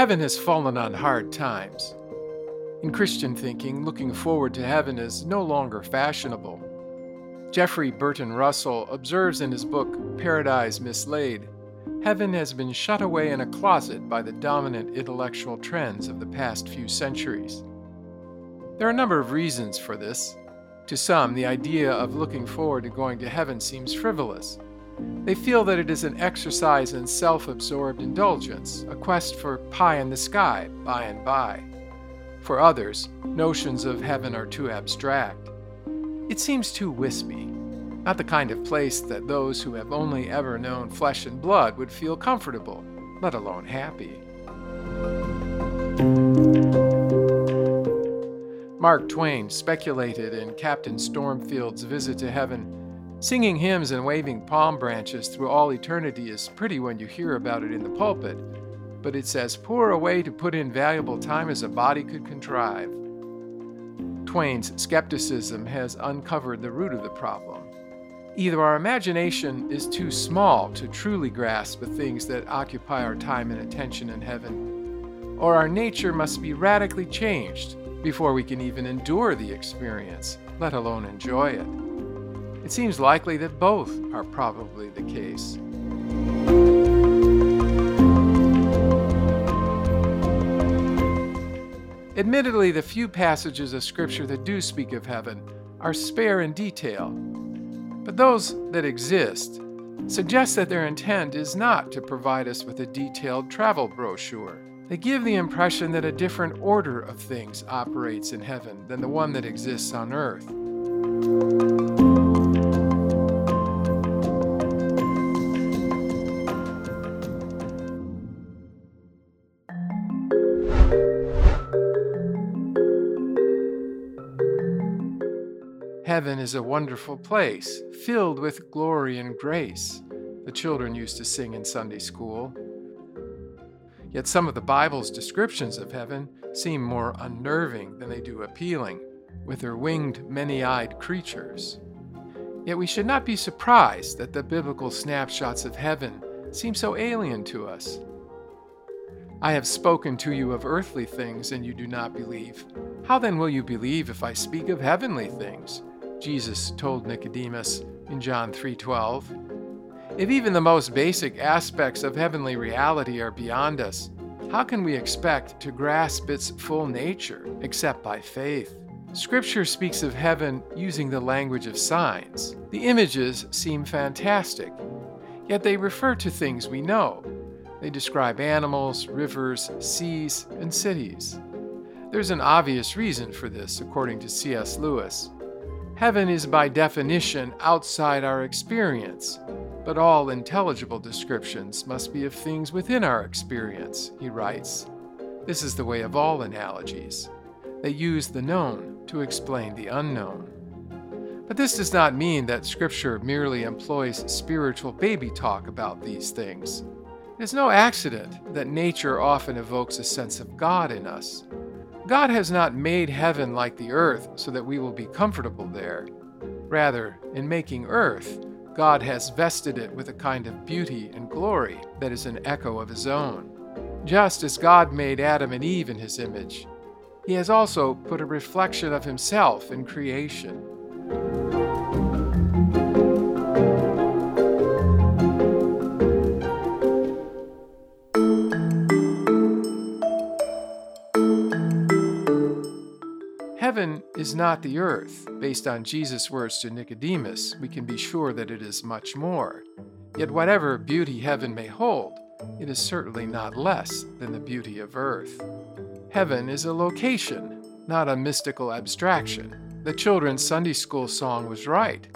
Heaven has fallen on hard times. In Christian thinking, looking forward to heaven is no longer fashionable. Jeffrey Burton Russell observes in his book Paradise Mislaid, heaven has been shut away in a closet by the dominant intellectual trends of the past few centuries. There are a number of reasons for this. To some, the idea of looking forward to going to heaven seems frivolous. They feel that it is an exercise in self-absorbed indulgence, a quest for pie in the sky by and by. For others, notions of heaven are too abstract. It seems too wispy, not the kind of place that those who have only ever known flesh and blood would feel comfortable, let alone happy. Mark Twain speculated in Captain Stormfield's Visit to Heaven. Singing hymns and waving palm branches through all eternity is pretty when you hear about it in the pulpit, but it's as poor a way to put in valuable time as a body could contrive. Twain's skepticism has uncovered the root of the problem. Either our imagination is too small to truly grasp the things that occupy our time and attention in heaven, or our nature must be radically changed before we can even endure the experience, let alone enjoy it. It seems likely that both are probably the case. Admittedly, the few passages of Scripture that do speak of heaven are spare in detail, but those that exist suggest that their intent is not to provide us with a detailed travel brochure. They give the impression that a different order of things operates in heaven than the one that exists on earth. Heaven is a wonderful place, filled with glory and grace, the children used to sing in Sunday school. Yet some of the Bible's descriptions of heaven seem more unnerving than they do appealing, with their winged, many-eyed creatures. Yet we should not be surprised that the biblical snapshots of heaven seem so alien to us. I have spoken to you of earthly things, and you do not believe. How then will you believe if I speak of heavenly things? Jesus told Nicodemus in John 3:12. If even the most basic aspects of heavenly reality are beyond us, how can we expect to grasp its full nature except by faith? Scripture speaks of heaven using the language of signs. The images seem fantastic, yet they refer to things we know. They describe animals, rivers, seas, and cities. There's an obvious reason for this, according to C.S. Lewis. Heaven is by definition outside our experience, but all intelligible descriptions must be of things within our experience, he writes. This is the way of all analogies. They use the known to explain the unknown. But this does not mean that Scripture merely employs spiritual baby talk about these things. It is no accident that nature often evokes a sense of God in us. God has not made heaven like the earth so that we will be comfortable there. Rather, in making earth, God has vested it with a kind of beauty and glory that is an echo of His own. Just as God made Adam and Eve in His image, He has also put a reflection of Himself in creation. Heaven is not the earth. Based on Jesus' words to Nicodemus, we can be sure that it is much more. Yet whatever beauty heaven may hold, it is certainly not less than the beauty of earth. Heaven is a location, not a mystical abstraction. The children's Sunday school song was right.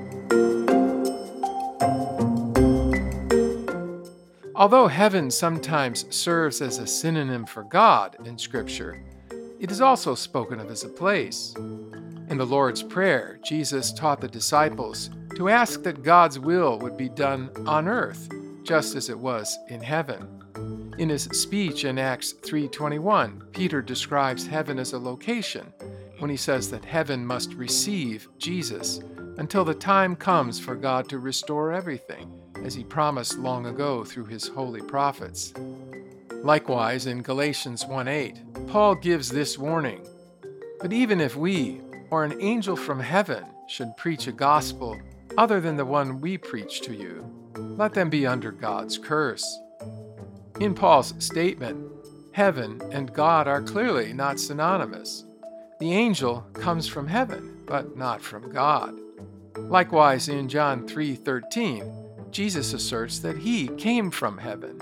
Although heaven sometimes serves as a synonym for God in Scripture, it is also spoken of as a place. In the Lord's Prayer, Jesus taught the disciples to ask that God's will would be done on earth, just as it was in heaven. In his speech in Acts 3:21, Peter describes heaven as a location when he says that heaven must receive Jesus until the time comes for God to restore everything, as he promised long ago through his holy prophets. Likewise, in Galatians 1:8, Paul gives this warning: "But even if we, or an angel from heaven, should preach a gospel other than the one we preach to you, let them be under God's curse." In Paul's statement, heaven and God are clearly not synonymous. The angel comes from heaven, but not from God. Likewise, in John 3:13, Jesus asserts that he came from heaven.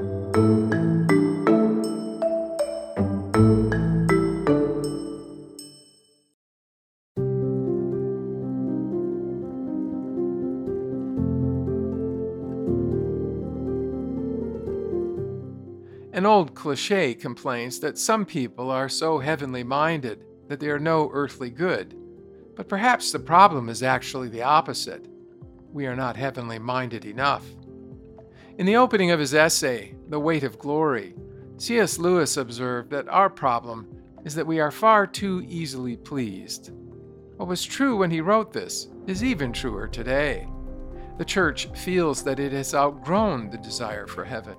An old cliche complains that some people are so heavenly minded that they are no earthly good. But perhaps the problem is actually the opposite. We are not heavenly minded enough. In the opening of his essay, The Weight of Glory, C.S. Lewis observed that our problem is that we are far too easily pleased. What was true when he wrote this is even truer today. The church feels that it has outgrown the desire for heaven.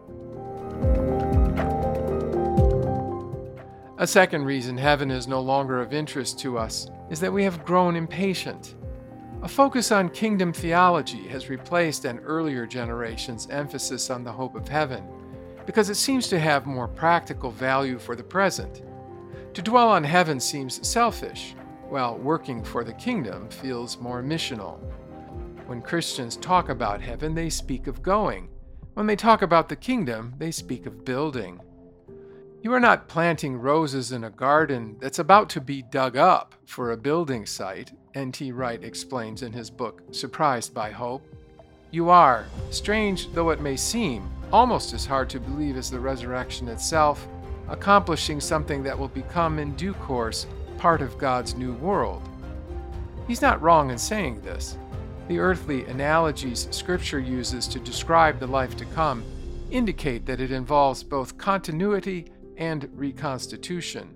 A second reason heaven is no longer of interest to us is that we have grown impatient. A focus on kingdom theology has replaced an earlier generation's emphasis on the hope of heaven, because it seems to have more practical value for the present. To dwell on heaven seems selfish, while working for the kingdom feels more missional. When Christians talk about heaven, they speak of going. When they talk about the kingdom, they speak of building. You are not planting roses in a garden that's about to be dug up for a building site, N.T. Wright explains in his book, Surprised by Hope. You are, strange though it may seem, almost as hard to believe as the resurrection itself, accomplishing something that will become in due course part of God's new world. He's not wrong in saying this. The earthly analogies Scripture uses to describe the life to come indicate that it involves both continuity and reconstitution.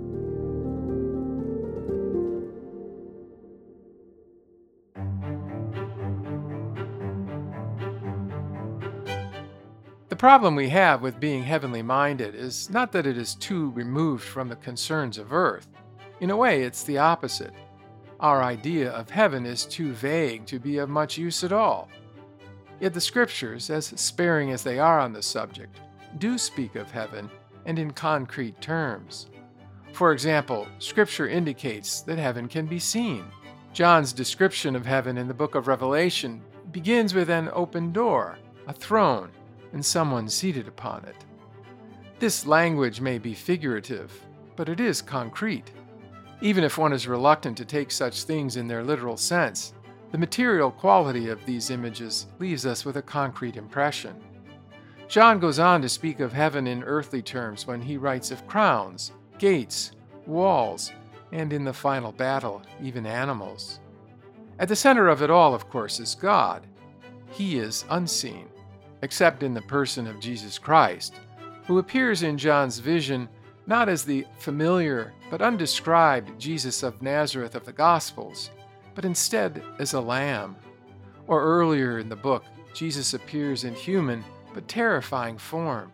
The problem we have with being heavenly minded is not that it is too removed from the concerns of earth. In a way, it's the opposite. Our idea of heaven is too vague to be of much use at all. Yet the Scriptures, as sparing as they are on the subject, do speak of heaven, and in concrete terms. For example, Scripture indicates that heaven can be seen. John's description of heaven in the book of Revelation begins with an open door, a throne, and someone seated upon it. This language may be figurative, but it is concrete. Even if one is reluctant to take such things in their literal sense, the material quality of these images leaves us with a concrete impression. John goes on to speak of heaven in earthly terms when he writes of crowns, gates, walls, and in the final battle, even animals. At the center of it all, of course, is God. He is unseen, except in the person of Jesus Christ, who appears in John's vision not as the familiar but undescribed Jesus of Nazareth of the Gospels, but instead as a lamb. Or earlier in the book, Jesus appears in human but terrifying form.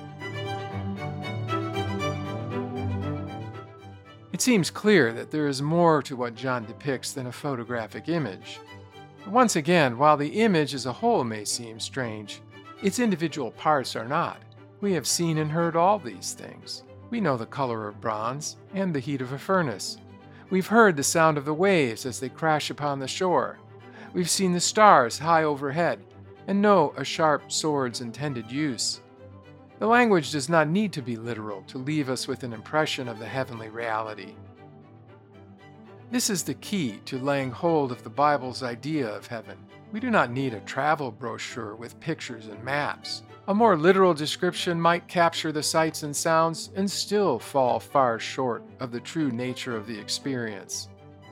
It seems clear that there is more to what John depicts than a photographic image. Once again, while the image as a whole may seem strange, its individual parts are not. We have seen and heard all these things. We know the color of bronze and the heat of a furnace. We've heard the sound of the waves as they crash upon the shore. We've seen the stars high overhead and know a sharp sword's intended use. The language does not need to be literal to leave us with an impression of the heavenly reality. This is the key to laying hold of the Bible's idea of heaven. We do not need a travel brochure with pictures and maps. A more literal description might capture the sights and sounds and still fall far short of the true nature of the experience.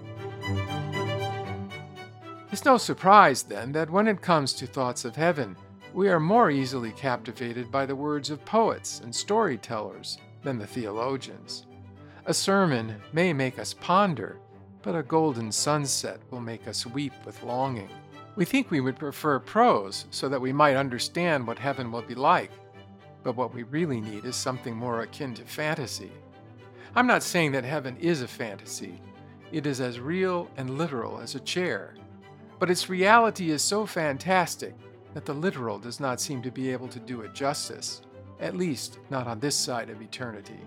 It's no surprise, then, that when it comes to thoughts of heaven, we are more easily captivated by the words of poets and storytellers than the theologians. A sermon may make us ponder, but a golden sunset will make us weep with longing. We think we would prefer prose so that we might understand what heaven will be like. But what we really need is something more akin to fantasy. I'm not saying that heaven is a fantasy. It is as real and literal as a chair. But its reality is so fantastic that the literal does not seem to be able to do it justice, at least not on this side of eternity.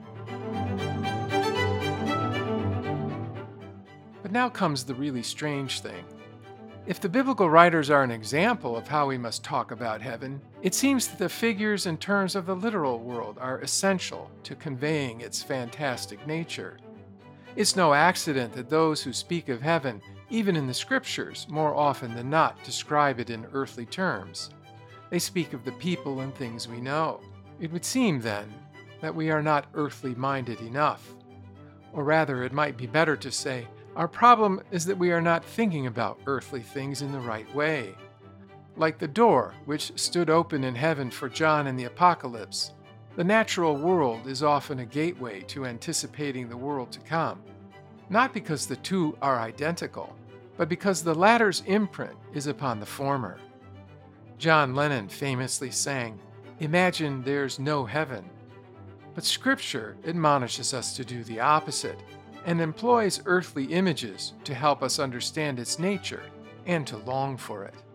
But now comes the really strange thing. If the biblical writers are an example of how we must talk about heaven, it seems that the figures and terms of the literal world are essential to conveying its fantastic nature. It's no accident that those who speak of heaven, even in the scriptures, more often than not describe it in earthly terms. They speak of the people and things we know. It would seem, then, that we are not earthly minded enough. Or rather, it might be better to say, our problem is that we are not thinking about earthly things in the right way. Like the door which stood open in heaven for John in the Apocalypse, the natural world is often a gateway to anticipating the world to come, not because the two are identical, but because the latter's imprint is upon the former. John Lennon famously sang, "Imagine there's no heaven." But Scripture admonishes us to do the opposite, and employs earthly images to help us understand its nature and to long for it.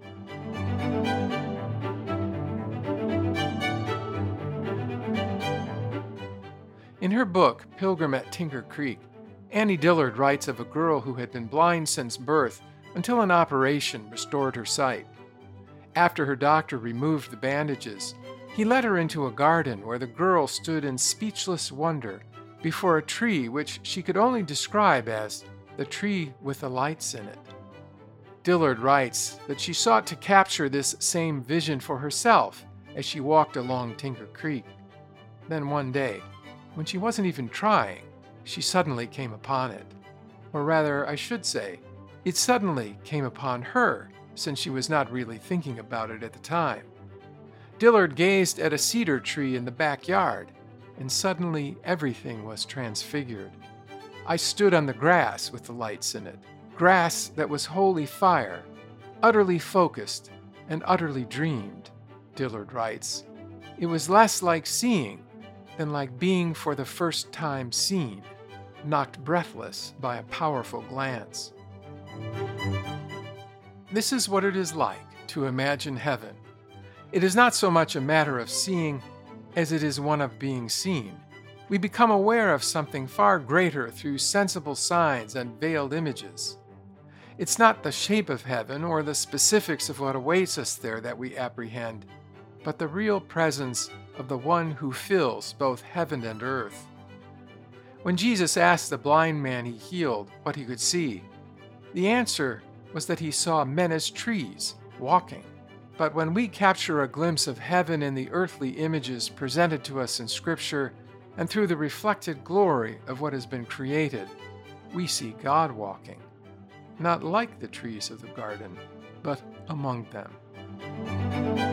In her book, Pilgrim at Tinker Creek, Annie Dillard writes of a girl who had been blind since birth until an operation restored her sight. After her doctor removed the bandages, he led her into a garden where the girl stood in speechless wonder before a tree which she could only describe as the tree with the lights in it. Dillard writes that she sought to capture this same vision for herself as she walked along Tinker Creek. Then one day, when she wasn't even trying, she suddenly came upon it. Or rather, I should say, it suddenly came upon her, since she was not really thinking about it at the time. Dillard gazed at a cedar tree in the backyard, and suddenly everything was transfigured. I stood on the grass with the lights in it, grass that was wholly fire, utterly focused and utterly dreamed, Dillard writes. It was less like seeing than like being for the first time seen, knocked breathless by a powerful glance. This is what it is like to imagine heaven. It is not so much a matter of seeing as it is one of being seen. We become aware of something far greater through sensible signs and veiled images. It's not the shape of heaven or the specifics of what awaits us there that we apprehend, but the real presence of the one who fills both heaven and earth. When Jesus asked the blind man he healed what he could see, the answer was that he saw men as trees, walking. But when we capture a glimpse of heaven in the earthly images presented to us in Scripture, and through the reflected glory of what has been created, we see God walking, not like the trees of the garden, but among them.